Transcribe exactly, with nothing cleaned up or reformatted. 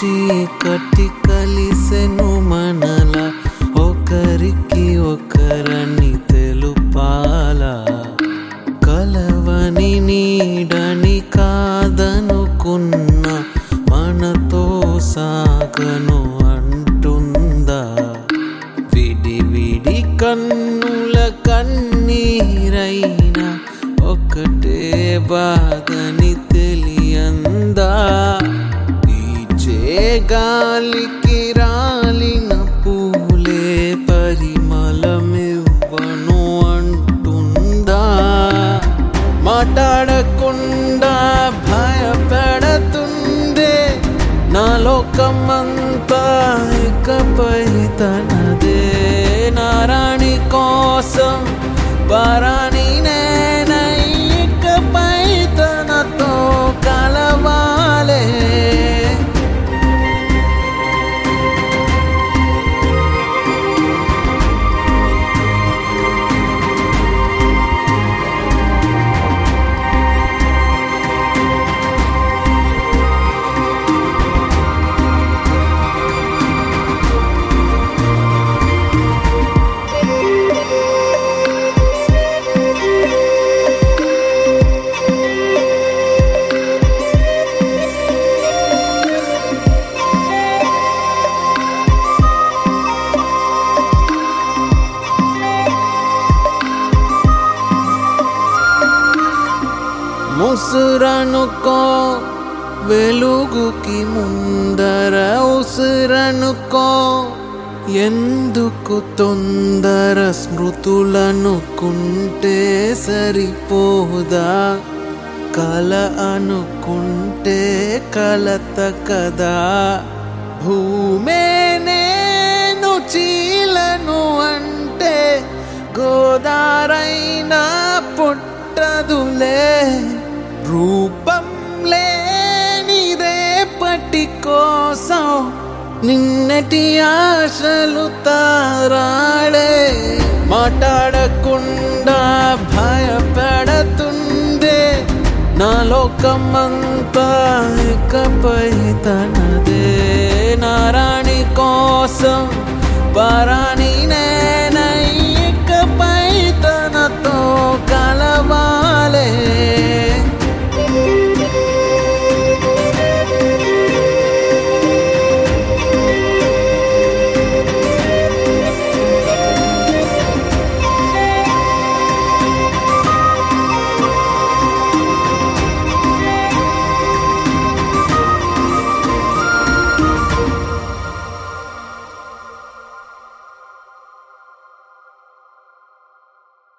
చీకటి కలిసెను మనల ఒకరికి ఒకరని తెలుపాలా కలవని నీడని కాదనుకున్న మనతో సాగను అంటుందా విడి విడి కన్నుల కన్నీరైనా ఒకటే బాధని తెలియందా ఈచే గాలికి రాలిన పూలే పరిమళమివ్వను అంటుందా మాట్లాడకుండా భయపెడుతుందే నా లోకమంతా ఇకపై తనదే నా రాణి కోసం పరాని నేనై ఇకపై తనతో కలవాలే ముసురనుకో వెలుగుకి ముందర ఉసురనుకో ఎందుకు తొందర స్మృతులనుకుంటే సరిపోదా కల అనుకుంటే కలత కదా భూమే నేను చీలను అంటే గోదారైనా పుట్టదులే రూపం లేని రేపటి కోసం నిన్నటి ఆశలు తారాడే మాట్లాడకుండా భయపెడుతుందే నా లోకమంతా ఇకపై తనదే నా రాణి కోసం పరాని